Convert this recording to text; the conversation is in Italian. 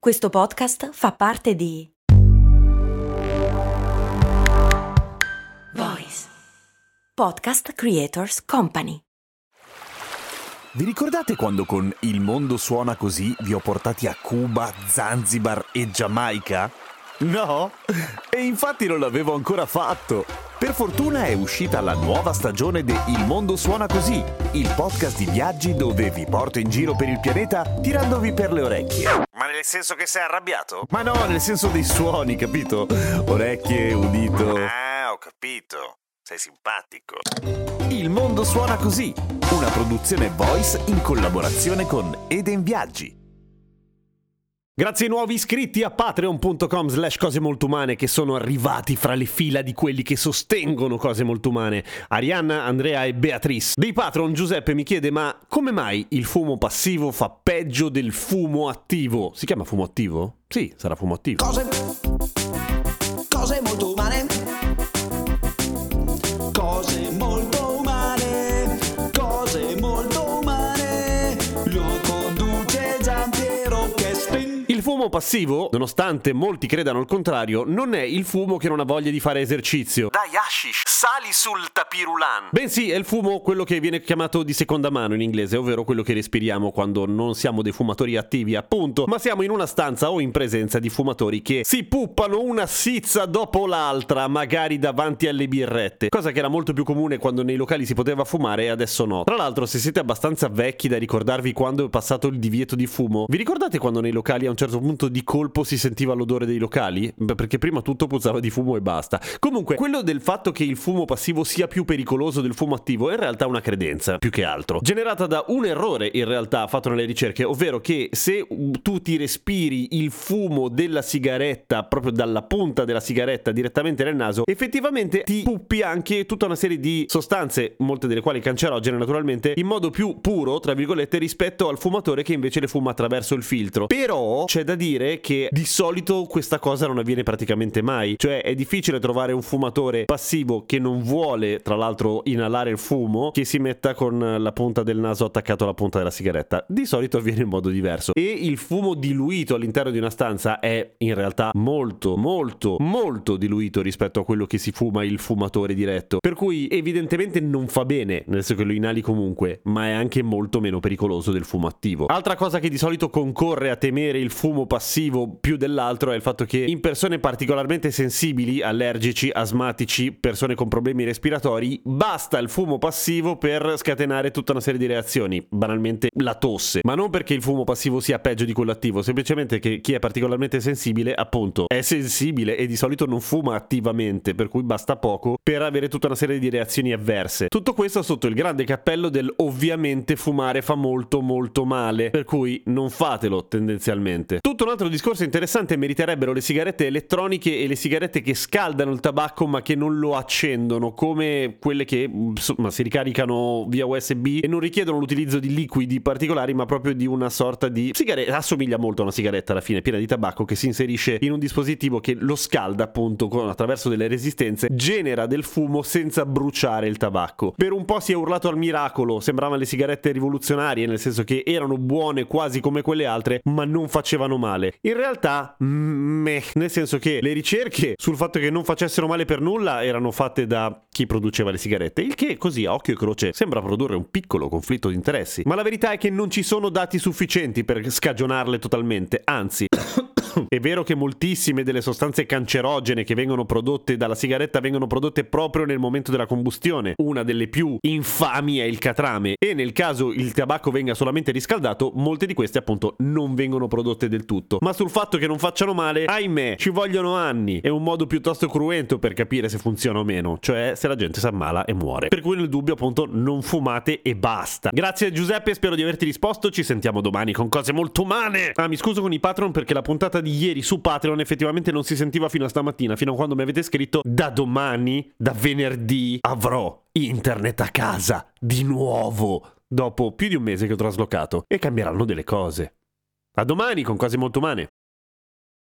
Questo podcast fa parte di Voice Podcast Creators Company. Vi ricordate quando con Il mondo suona così vi ho portati a Cuba, Zanzibar e Giamaica? No? E infatti non l'avevo ancora fatto. Per fortuna è uscita la nuova stagione di Il mondo suona così, il podcast di viaggi dove vi porto in giro per il pianeta tirandovi per le orecchie. Ma nel senso che sei arrabbiato? Ma no, nel senso dei suoni, capito? Orecchie, udito. Ah, ho capito. Sei simpatico. Il mondo suona così, una produzione Voice in collaborazione con Eden Viaggi. Grazie ai nuovi iscritti a patreon.com/cose molto umane che sono arrivati fra le fila di quelli che sostengono Cose molto umane. Arianna, Andrea e Beatrice. Dei patron Giuseppe mi chiede: ma come mai il fumo passivo fa peggio del fumo attivo? Si chiama fumo attivo? Sì, sarà fumo attivo. Cose molto umane. Cose molto umane. Cose molto umane. Lo conduce Giampiero Chespin. Il fumo passivo, nonostante molti credano il contrario, non è il fumo che non ha voglia di fare esercizio. Dai hashish, sali sul tapirulan. Bensì è il fumo quello che viene chiamato di seconda mano in inglese, ovvero quello che respiriamo quando non siamo dei fumatori attivi, appunto, ma siamo in una stanza o in presenza di fumatori che si puppano una sizza dopo l'altra, magari davanti alle birrette, cosa che era molto più comune quando nei locali si poteva fumare e adesso no. Tra l'altro, se siete abbastanza vecchi da ricordarvi quando è passato il divieto di fumo, vi ricordate quando nei locali a un certo punto di colpo si sentiva l'odore dei locali? Beh, perché prima tutto puzzava di fumo e basta. Comunque, quello del fatto che il fumo passivo sia più pericoloso del fumo attivo è in realtà una credenza, più che altro, generata da un errore in realtà fatto nelle ricerche, ovvero che se tu ti respiri il fumo della sigaretta proprio dalla punta della sigaretta direttamente nel naso, effettivamente ti puppi anche tutta una serie di sostanze, molte delle quali cancerogene naturalmente, in modo più puro, tra virgolette, rispetto al fumatore che invece le fuma attraverso il filtro. Però c'è da dire che di solito questa cosa non avviene praticamente mai, cioè è difficile trovare un fumatore passivo che non vuole tra l'altro inalare il fumo che si metta con la punta del naso attaccato alla punta della sigaretta. Di solito avviene in modo diverso e il fumo diluito all'interno di una stanza è in realtà molto diluito rispetto a quello che si fuma il fumatore diretto, per cui evidentemente non fa bene, nel senso che lo inali comunque, ma è anche molto meno pericoloso del fumo attivo. Altra cosa che di solito concorre a temere il fumo passivo più dell'altro è il fatto che in persone particolarmente sensibili, allergici, asmatici, persone con problemi respiratori, basta il fumo passivo per scatenare tutta una serie di reazioni, banalmente la tosse, ma non perché il fumo passivo sia peggio di quello attivo, semplicemente che chi è particolarmente sensibile appunto è sensibile e di solito non fuma attivamente, per cui basta poco per avere tutta una serie di reazioni avverse. Tutto questo sotto il grande cappello del ovviamente fumare fa molto male, per cui non fatelo tendenzialmente. Tutto un altro discorso interessante meriterebbero le sigarette elettroniche e le sigarette che scaldano il tabacco ma che non lo accendono, come quelle che insomma si ricaricano via USB e non richiedono l'utilizzo di liquidi particolari ma proprio di una sorta di sigaretta, assomiglia molto a una sigaretta alla fine, piena di tabacco, che si inserisce in un dispositivo che lo scalda appunto attraverso delle resistenze, genera del fumo senza bruciare il tabacco. Per un po' si è urlato al miracolo, sembravano le sigarette rivoluzionarie, nel senso che erano buone quasi come quelle altre ma non facevano male. In realtà nel senso che le ricerche sul fatto che non facessero male per nulla erano fatte da chi produceva le sigarette, il che così a occhio e croce sembra produrre un piccolo conflitto di interessi, ma la verità è che non ci sono dati sufficienti per scagionarle totalmente, anzi è vero che moltissime delle sostanze cancerogene che vengono prodotte dalla sigaretta vengono prodotte proprio nel momento della combustione. Una delle più infami è il catrame e nel caso il tabacco venga solamente riscaldato, molte di queste appunto non vengono prodotte del tutto. Ma sul fatto che non facciano male, ahimè, ci vogliono anni. È un modo piuttosto cruento per capire se funziona o meno, cioè se la gente si ammala e muore. Per cui nel dubbio appunto non fumate e basta. Grazie a Giuseppe, spero di averti risposto, ci sentiamo domani con Cose molto umane. Ah, mi scuso con i patron perché la puntata di ieri su Patreon effettivamente non si sentiva fino a stamattina, fino a quando mi avete scritto: da domani, da venerdì, avrò internet a casa di nuovo, dopo più di un mese che ho traslocato, e cambieranno delle cose. A domani con Cose molto umane.